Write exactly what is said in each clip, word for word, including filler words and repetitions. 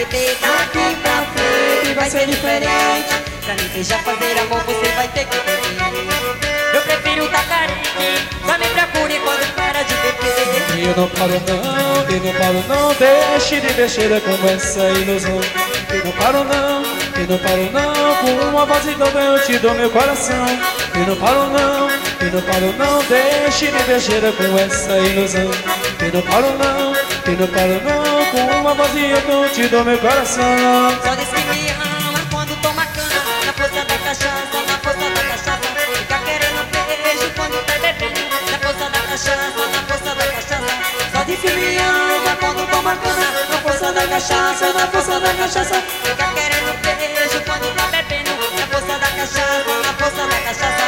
beber. Daqui pra frente vai ser diferente. Pra me beijar, fazer amor, você vai ter que beber. Eu prefiro tá carente, só me procure quando para de beber. Eu não paro não, eu não paro não, deixe de besteira com essa ilusão. Eu não paro não, eu não paro não, com uma voz então eu te dou meu coração. Eu não paro não, eu não paro não, deixe de besteira com essa ilusão. Eu não paro não, eu não paro não, com uma voz então eu te dou meu coração. Só diz que me ama quando toma cana, na força da cachaça, na força da cachaça. Fica querendo beijo quando tá bebendo, na força da cachaça, na força da cachaça. Só diz que me ama quando toma cana, na força da cachaça, na força da cachaça. Fica querendo beijo quando tá bebendo, na força da cachaça, na força da cachaça.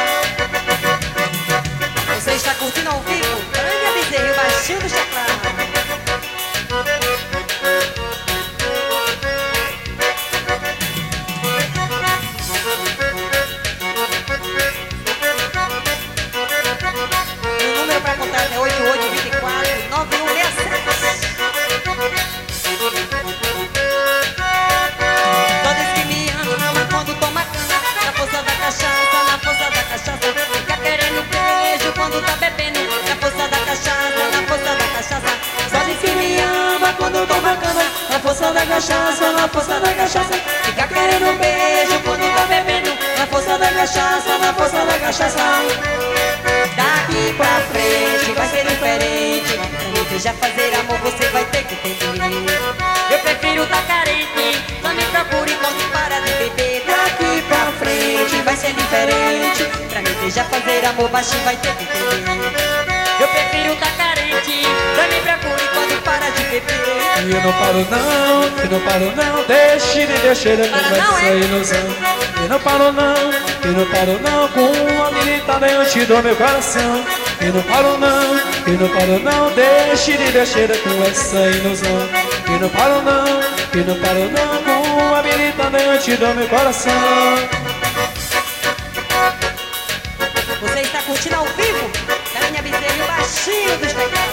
Você está curtindo ao vivo? Grande Bezerra, o baixinho do chacrão. Meu número pra contar é oito oito dois quatro nove um seis sete. Só diz que me ama quando toma cana, na força da cachaça, na força da cachaça. Fica querendo beijo quando tá bebendo, na força da cachaça, na força da cachaça. Só diz que me ama quando toma cana, na força da cachaça, na força da cachaça. Fica querendo beijo quando tá bebendo, na força da cachaça, na força da cachaça. Daqui pra frente vai ser diferente. Pra me beijar, fazer amor, você vai ter que entender. Eu prefiro tá carente, só me procure quando para de beber. Daqui pra frente vai ser diferente. Pra me beijar, fazer amor, baixinho vai ter que entender. Eu prefiro tá carente, só me procure quando para de beber. E eu não paro não, eu não paro não, deixe de besteira com essa ilusão. Eu não paro não, eu não paro não, com uma militada eu te dou meu coração. Eu não paro não, eu não paro não, deixe de besteira com essa ilusão. Eu não paro não, eu não paro não, com uma militada eu te dou meu coração. Você está curtindo ao vivo? Carinha Bezerra, o baixinho dos teclados.